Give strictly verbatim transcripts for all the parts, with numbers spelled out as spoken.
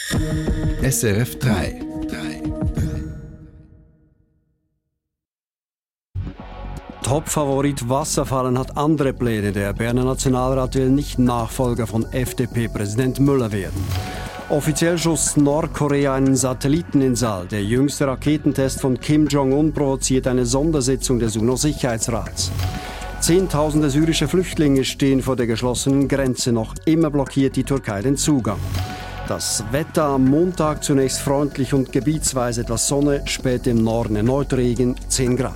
S R F drei. Topfavorit Wasserfallen hat andere Pläne. Der Berner Nationalrat will nicht Nachfolger von F D P-Präsident Müller werden. Offiziell schoss Nordkorea einen Satelliten in Saal. Der jüngste Raketentest von Kim Jong-un provoziert eine Sondersitzung des UNO-Sicherheitsrats. Zehntausende syrische Flüchtlinge stehen vor der geschlossenen Grenze. Noch immer blockiert die Türkei den Zugang. Das Wetter am Montag zunächst freundlich und gebietsweise etwas Sonne, spät im Norden erneut Regen, zehn Grad.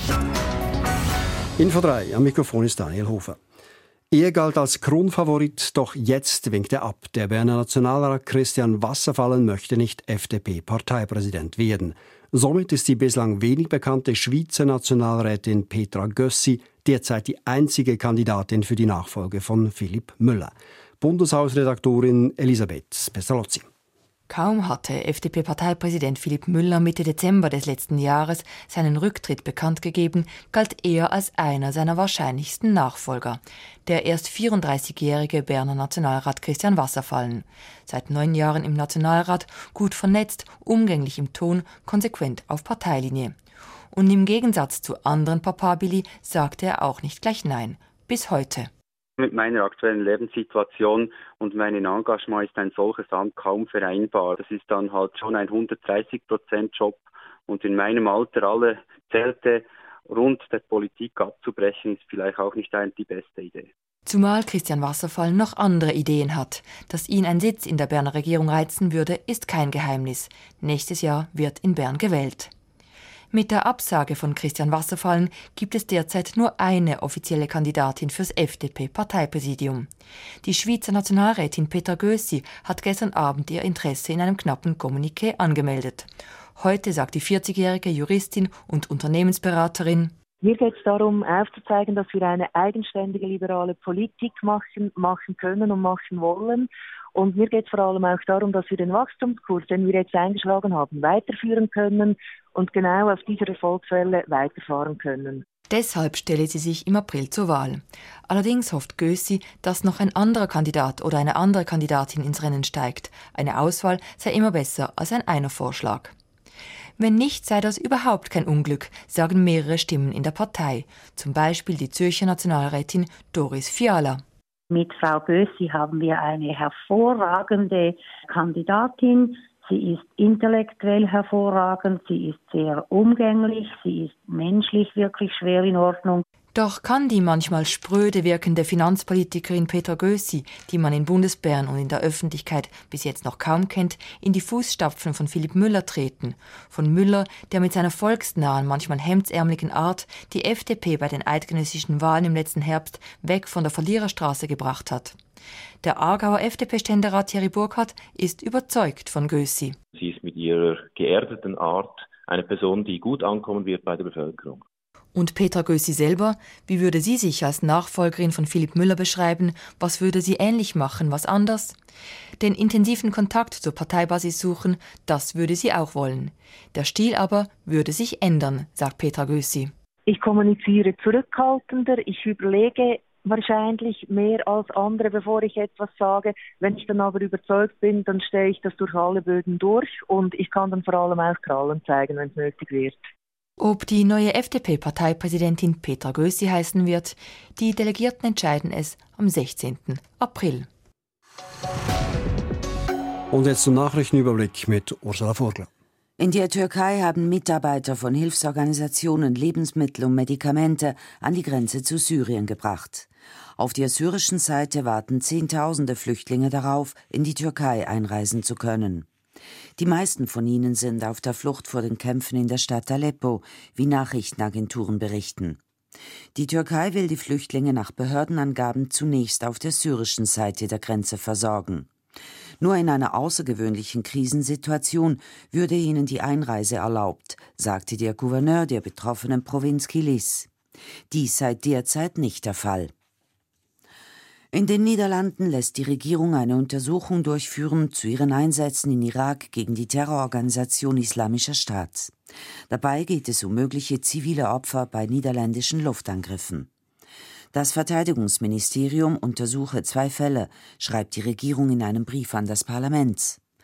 Info drei, am Mikrofon ist Daniel Hofer. Er galt als Kronfavorit, doch jetzt winkt er ab. Der Berner Nationalrat Christian Wasserfallen möchte nicht F D P-Parteipräsident werden. Somit ist die bislang wenig bekannte Schweizer Nationalrätin Petra Gössi derzeit die einzige Kandidatin für die Nachfolge von Philipp Müller. Bundeshausredaktorin Elisabeth Pestalozzi. Kaum hatte F D P-Parteipräsident Philipp Müller Mitte Dezember des letzten Jahres seinen Rücktritt bekannt gegeben, galt er als einer seiner wahrscheinlichsten Nachfolger. Der erst vierunddreißigjährige Berner Nationalrat Christian Wasserfallen. Seit neun Jahren im Nationalrat, gut vernetzt, umgänglich im Ton, konsequent auf Parteilinie. Und im Gegensatz zu anderen Papabili sagte er auch nicht gleich Nein. Bis heute. Mit meiner aktuellen Lebenssituation und meinem Engagement ist ein solches Amt kaum vereinbar. Das ist dann halt schon ein hundertdreißig Prozent Job und in meinem Alter alle Zelte rund der Politik abzubrechen, ist vielleicht auch nicht die beste Idee. Zumal Christian Wasserfallen noch andere Ideen hat. Dass ihn ein Sitz in der Berner Regierung reizen würde, ist kein Geheimnis. Nächstes Jahr wird in Bern gewählt. Mit der Absage von Christian Wasserfallen gibt es derzeit nur eine offizielle Kandidatin fürs F D P-Parteipräsidium. Die Schweizer Nationalrätin Petra Gössi hat gestern Abend ihr Interesse in einem knappen Kommuniqué angemeldet. Heute sagt die vierzigjährige Juristin und Unternehmensberaterin: Mir geht es darum, aufzuzeigen, dass wir eine eigenständige liberale Politik machen, machen können und machen wollen. Und mir geht es vor allem auch darum, dass wir den Wachstumskurs, den wir jetzt eingeschlagen haben, weiterführen können und genau auf dieser Erfolgswelle weiterfahren können. Deshalb stelle sie sich im April zur Wahl. Allerdings hofft Gössi, dass noch ein anderer Kandidat oder eine andere Kandidatin ins Rennen steigt. Eine Auswahl sei immer besser als ein Einer-Vorschlag. Wenn nicht, sei das überhaupt kein Unglück, sagen mehrere Stimmen in der Partei. Zum Beispiel die Zürcher Nationalrätin Doris Fiala. Mit Frau Gössi haben wir eine hervorragende Kandidatin. Sie ist intellektuell hervorragend, sie ist sehr umgänglich, sie ist menschlich wirklich schwer in Ordnung. Doch kann die manchmal spröde wirkende Finanzpolitikerin Petra Gössi, die man in Bundesbern und in der Öffentlichkeit bis jetzt noch kaum kennt, in die Fußstapfen von Philipp Müller treten? Von Müller, der mit seiner volksnahen, manchmal hemdsärmeligen Art die F D P bei den eidgenössischen Wahlen im letzten Herbst weg von der Verliererstraße gebracht hat. Der Aargauer F D P-Ständerat Thierry Burkhardt ist überzeugt von Gössi. Sie ist mit ihrer geerdeten Art eine Person, die gut ankommen wird bei der Bevölkerung. Und Petra Gössi selber, wie würde sie sich als Nachfolgerin von Philipp Müller beschreiben? Was würde sie ähnlich machen, was anders? Den intensiven Kontakt zur Parteibasis suchen, das würde sie auch wollen. Der Stil aber würde sich ändern, sagt Petra Gössi. Ich kommuniziere zurückhaltender, ich überlege wahrscheinlich mehr als andere, bevor ich etwas sage. Wenn ich dann aber überzeugt bin, dann stehe ich das durch alle Böden durch und ich kann dann vor allem auch Krallen zeigen, wenn es nötig wird. Ob die neue F D P-Parteipräsidentin Petra Gössi heißen wird, die Delegierten entscheiden es am sechzehnten April. Und jetzt zum Nachrichtenüberblick mit Ursula Vogler. In der Türkei haben Mitarbeiter von Hilfsorganisationen Lebensmittel und Medikamente an die Grenze zu Syrien gebracht. Auf der syrischen Seite warten Zehntausende Flüchtlinge darauf, in die Türkei einreisen zu können. Die meisten von ihnen sind auf der Flucht vor den Kämpfen in der Stadt Aleppo, wie Nachrichtenagenturen berichten. Die Türkei will die Flüchtlinge nach Behördenangaben zunächst auf der syrischen Seite der Grenze versorgen. Nur in einer außergewöhnlichen Krisensituation würde ihnen die Einreise erlaubt, sagte der Gouverneur der betroffenen Provinz Kilis. Dies sei derzeit nicht der Fall. In den Niederlanden lässt die Regierung eine Untersuchung durchführen zu ihren Einsätzen in Irak gegen die Terrororganisation Islamischer Staat. Dabei geht es um mögliche zivile Opfer bei niederländischen Luftangriffen. Das Verteidigungsministerium untersuche zwei Fälle, schreibt die Regierung in einem Brief an das Parlament.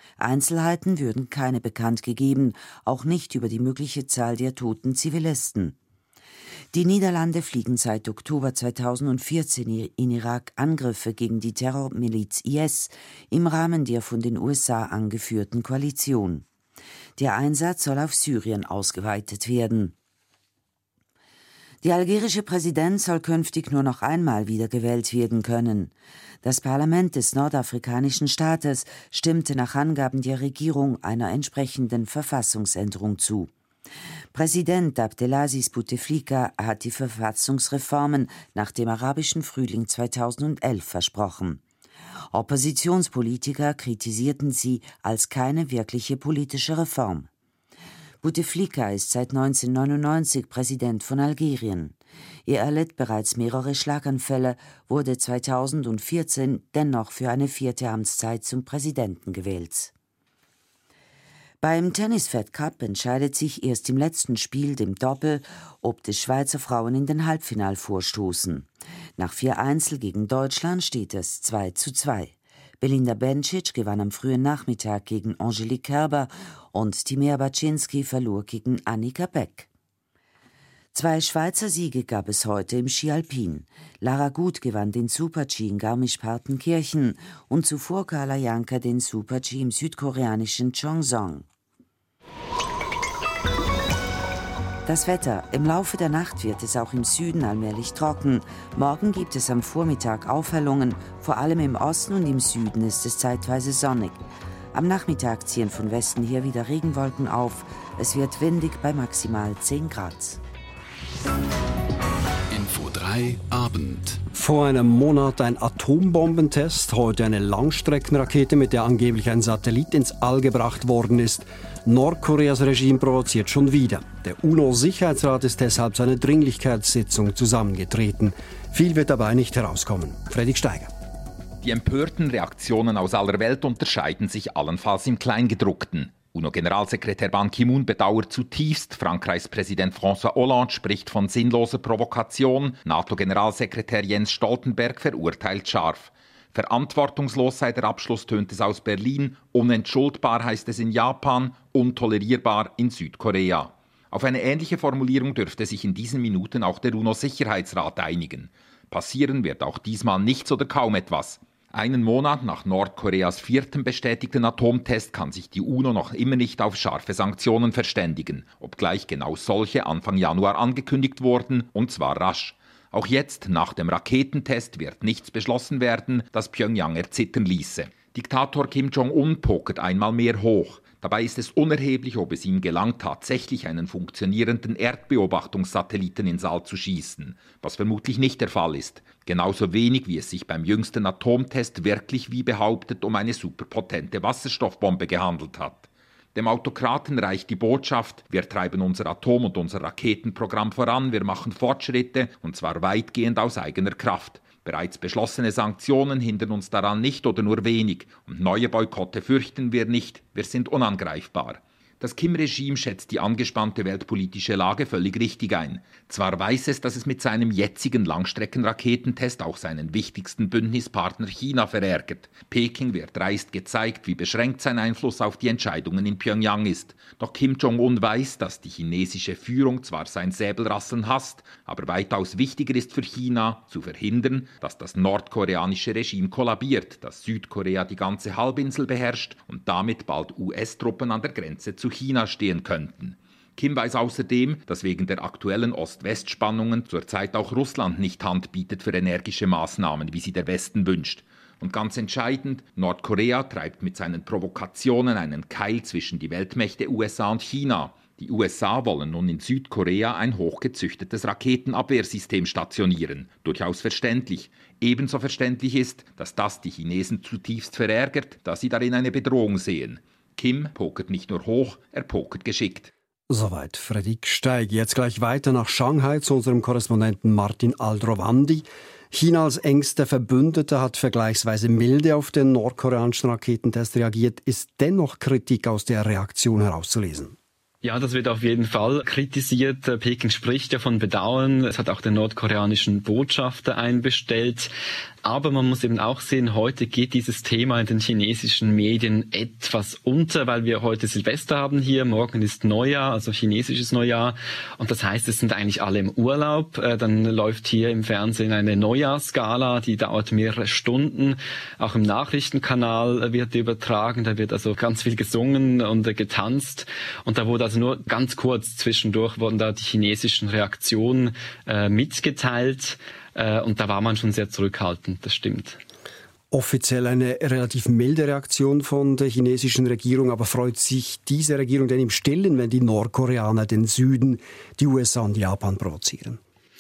Einzelheiten würden keine bekannt gegeben, auch nicht über die mögliche Zahl der toten Zivilisten. Die Niederlande fliegen seit Oktober zweitausendvierzehn in Irak Angriffe gegen die Terrormiliz I S im Rahmen der von den U S A angeführten Koalition. Der Einsatz soll auf Syrien ausgeweitet werden. Der algerische Präsident soll künftig nur noch einmal wiedergewählt werden können. Das Parlament des nordafrikanischen Staates stimmte nach Angaben der Regierung einer entsprechenden Verfassungsänderung zu. Präsident Abdelaziz Bouteflika hat die Verfassungsreformen nach dem arabischen Frühling zweitausendelf versprochen. Oppositionspolitiker kritisierten sie als keine wirkliche politische Reform. Bouteflika ist seit neunzehnhundertneunundneunzig Präsident von Algerien. Er erlitt bereits mehrere Schlaganfälle, wurde zweitausendvierzehn dennoch für eine vierte Amtszeit zum Präsidenten gewählt. Beim Tennis-Fed Cup entscheidet sich erst im letzten Spiel, dem Doppel, ob die Schweizer Frauen in den Halbfinal vorstoßen. Nach vier Einzel gegen Deutschland steht es zwei zu zwei. Belinda Bencic gewann am frühen Nachmittag gegen Angelique Kerber und Timea Baczynski verlor gegen Annika Beck. Zwei Schweizer Siege gab es heute im Ski Alpin. Lara Gut gewann den Super-G in Garmisch-Partenkirchen und zuvor Carla Janka den Super-G im südkoreanischen Cheongsong. Das Wetter. Im Laufe der Nacht wird es auch im Süden allmählich trocken. Morgen gibt es am Vormittag Aufhellungen. Vor allem im Osten und im Süden ist es zeitweise sonnig. Am Nachmittag ziehen von Westen her wieder Regenwolken auf. Es wird windig bei maximal zehn Grad. Info drei Abend. Vor einem Monat ein Atombombentest, heute eine Langstreckenrakete, mit der angeblich ein Satellit ins All gebracht worden ist. Nordkoreas Regime provoziert schon wieder. Der UNO-Sicherheitsrat ist deshalb zu einer Dringlichkeitssitzung zusammengetreten. Viel wird dabei nicht herauskommen. Fredrik Steiger. Die empörten Reaktionen aus aller Welt unterscheiden sich allenfalls im Kleingedruckten. UNO-Generalsekretär Ban Ki-moon bedauert zutiefst, Frankreichs Präsident François Hollande spricht von sinnloser Provokation, NATO-Generalsekretär Jens Stoltenberg verurteilt scharf. Verantwortungslos sei der Abschluss, tönt es aus Berlin, unentschuldbar heißt es in Japan, untolerierbar in Südkorea. Auf eine ähnliche Formulierung dürfte sich in diesen Minuten auch der UNO-Sicherheitsrat einigen. Passieren wird auch diesmal nichts oder kaum etwas. Einen Monat nach Nordkoreas vierten bestätigten Atomtest kann sich die UNO noch immer nicht auf scharfe Sanktionen verständigen, obgleich genau solche Anfang Januar angekündigt wurden, und zwar rasch. Auch jetzt, nach dem Raketentest, wird nichts beschlossen werden, das Pjöngjang erzittern ließe. Diktator Kim Jong-un pokert einmal mehr hoch. Dabei ist es unerheblich, ob es ihm gelang, tatsächlich einen funktionierenden Erdbeobachtungssatelliten ins All zu schießen, was vermutlich nicht der Fall ist. Genauso wenig, wie es sich beim jüngsten Atomtest wirklich wie behauptet um eine superpotente Wasserstoffbombe gehandelt hat. Dem Autokraten reicht die Botschaft, wir treiben unser Atom- und unser Raketenprogramm voran, wir machen Fortschritte, und zwar weitgehend aus eigener Kraft. Bereits beschlossene Sanktionen hindern uns daran nicht oder nur wenig, und neue Boykotte fürchten wir nicht, wir sind unangreifbar. Das Kim-Regime schätzt die angespannte weltpolitische Lage völlig richtig ein. Zwar weiß es, dass es mit seinem jetzigen Langstreckenraketentest auch seinen wichtigsten Bündnispartner China verärgert. Peking wird dreist gezeigt, wie beschränkt sein Einfluss auf die Entscheidungen in Pjöngjang ist. Doch Kim Jong-un weiß, dass die chinesische Führung zwar sein Säbelrasseln hasst, aber weitaus wichtiger ist für China, zu verhindern, dass das nordkoreanische Regime kollabiert, dass Südkorea die ganze Halbinsel beherrscht und damit bald U S-Truppen an der Grenze zu China stehen könnten. Kim weiß außerdem, dass wegen der aktuellen Ost-West-Spannungen zurzeit auch Russland nicht Hand bietet für energische Maßnahmen, wie sie der Westen wünscht. Und ganz entscheidend, Nordkorea treibt mit seinen Provokationen einen Keil zwischen die Weltmächte U S A und China. Die U S A wollen nun in Südkorea ein hochgezüchtetes Raketenabwehrsystem stationieren. Durchaus verständlich. Ebenso verständlich ist, dass das die Chinesen zutiefst verärgert, da sie darin eine Bedrohung sehen. Kim pokert nicht nur hoch, er pokert geschickt. Soweit Fredrik Steig. Jetzt gleich weiter nach Shanghai zu unserem Korrespondenten Martin Aldrovandi. China als engster Verbündeter hat vergleichsweise milde auf den nordkoreanischen Raketentest reagiert. Ist dennoch Kritik aus der Reaktion herauszulesen? Ja, das wird auf jeden Fall kritisiert. Peking spricht ja von Bedauern. Es hat auch den nordkoreanischen Botschafter einbestellt. Aber man muss eben auch sehen, heute geht dieses Thema in den chinesischen Medien etwas unter, weil wir heute Silvester haben hier, morgen ist Neujahr, also chinesisches Neujahr. Und das heißt, es sind eigentlich alle im Urlaub. Dann läuft hier im Fernsehen eine Neujahrsgala, die dauert mehrere Stunden. Auch im Nachrichtenkanal wird übertragen, da wird also ganz viel gesungen und getanzt. Und da wurde also nur ganz kurz zwischendurch wurden da die chinesischen Reaktionen äh, mitgeteilt. Und da war man schon sehr zurückhaltend, das stimmt. Offiziell eine relativ milde Reaktion von der chinesischen Regierung, aber freut sich diese Regierung denn im Stillen, wenn die Nordkoreaner den Süden, die U S A und Japan provozieren?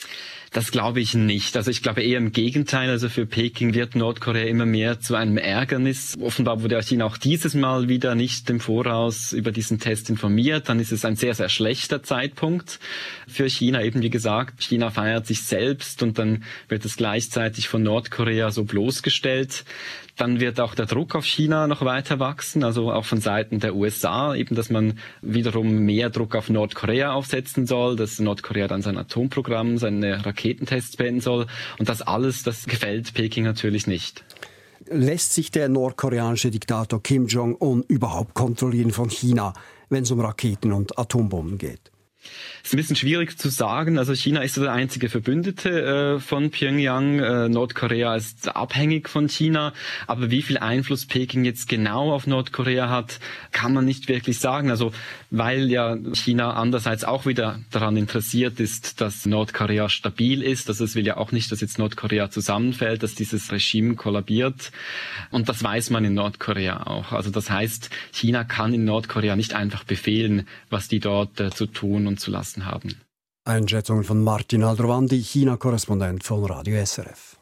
Das glaube ich nicht. Also ich glaube eher im Gegenteil. Also für Peking wird Nordkorea immer mehr zu einem Ärgernis. Offenbar wurde China auch dieses Mal wieder nicht im Voraus über diesen Test informiert. Dann ist es ein sehr, sehr schlechter Zeitpunkt für China. Eben wie gesagt, China feiert sich selbst und dann wird es gleichzeitig von Nordkorea so bloßgestellt. Dann wird auch der Druck auf China noch weiter wachsen, also auch von Seiten der U S A, eben, dass man wiederum mehr Druck auf Nordkorea aufsetzen soll, dass Nordkorea dann sein Atomprogramm, seine Raketentests beenden soll. Und das alles, das gefällt Peking natürlich nicht. Lässt sich der nordkoreanische Diktator Kim Jong-un überhaupt kontrollieren von China, wenn es um Raketen und Atombomben geht? Es ist ein bisschen schwierig zu sagen. Also China ist der einzige Verbündete äh, von Pyongyang. Äh, Nordkorea ist abhängig von China. Aber wie viel Einfluss Peking jetzt genau auf Nordkorea hat, kann man nicht wirklich sagen. Also weil ja China andererseits auch wieder daran interessiert ist, dass Nordkorea stabil ist. Also es will ja auch nicht, dass jetzt Nordkorea zusammenfällt, dass dieses Regime kollabiert. Und das weiß man in Nordkorea auch. Also das heißt, China kann in Nordkorea nicht einfach befehlen, was die dort äh, zu tun und zu lassen haben. Einschätzungen von Martin Aldrovandi, China-Korrespondent von Radio S R F.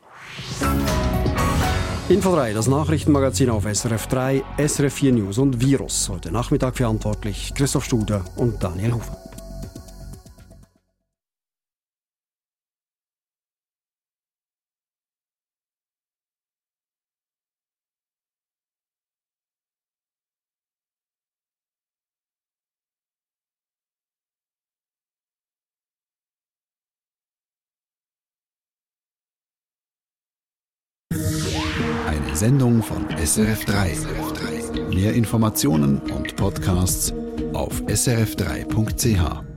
Info drei, das Nachrichtenmagazin auf S R F drei, S R F vier News und Virus. Heute Nachmittag verantwortlich Christoph Studer und Daniel Hufer. Eine Sendung von S R F drei. Mehr Informationen und Podcasts auf s r f drei punkt c h.